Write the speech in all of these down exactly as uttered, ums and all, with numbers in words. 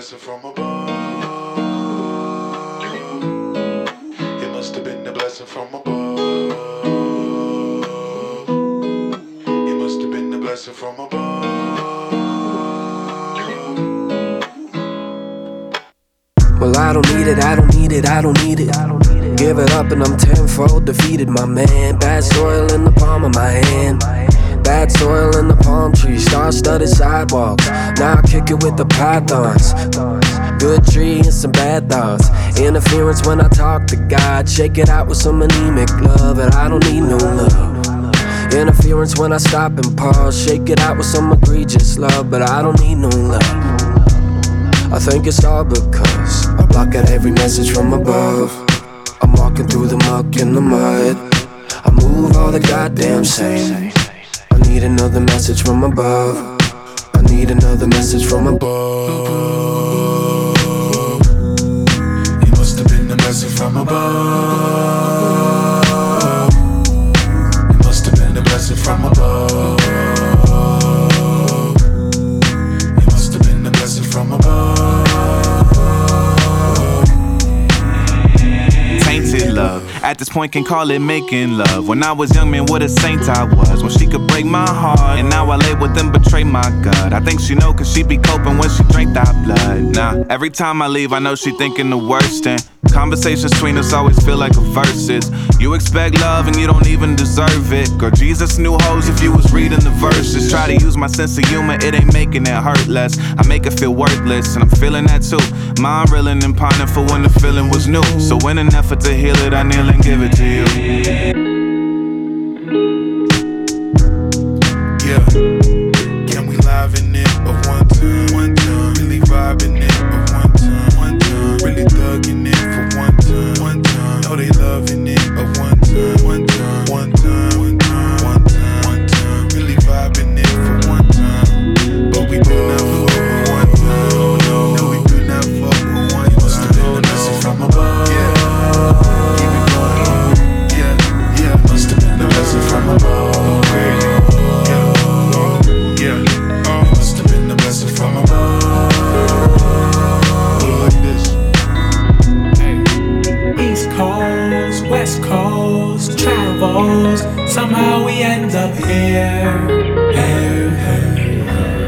blessing from above. It must have been a blessing from above. It must have been a blessing from above. Well, I don't need it, I don't need it, I don't need it. Give it up and I'm tenfold defeated, my man. Bad soil in the palm of my hand. Bad soil in the palm tree, star-studded sidewalks. Now I kick it with the pythons. Good tree and some bad thoughts. Interference when I talk to God. Shake it out with some anemic love, and I don't need no love. Interference when I stop and pause. Shake it out with some egregious love, but I don't need no love. I think it's all because I block out every message from above. I'm walking through the muck and the mud. I move all the goddamn same. I need another message from above. I need another message from above. It must have been a message from above. It must have been a blessing from above. It must have been a blessing from above. Tainted love. At this point can call it making love. When I was young, man, what a saint I was. When she could break my heart, and now I lay with them, betray my gut. I think she know cause she be coping when she drink that blood. Nah, every time I leave, I know she thinking the worst. And conversations between us always feel like a verses. You expect love and you don't even deserve it. Girl, Jesus knew hoes if you was reading the verses. Try to use my sense of humor, it ain't making it hurt less. I make it feel worthless, and I'm feeling that too. Mind reeling and pining for when the feeling was new. So in an effort to heal it, I kneel and give it to you. Yeah, can we live in it of one time, one time? Really vibing it of one time, one time. Really thugging it for one time, one time. Know they loving it of one time, one time, one time, one time, one time, one time. Really vibing it for one time, but we do not fuck with one time. No, we do not fuck with one time. Must have been a message from above. Yeah, keep it going. Yeah, yeah, must have been a message from above. West Coast travels, somehow we end up here. Here, here.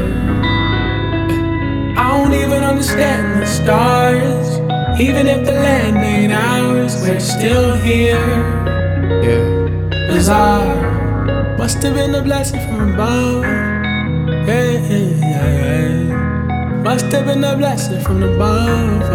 I don't even understand the stars. Even if the land ain't ours, we're still here. Yeah. Bizarre, must have been a blessing from above. Yeah, yeah, yeah. Must have been a blessing from above.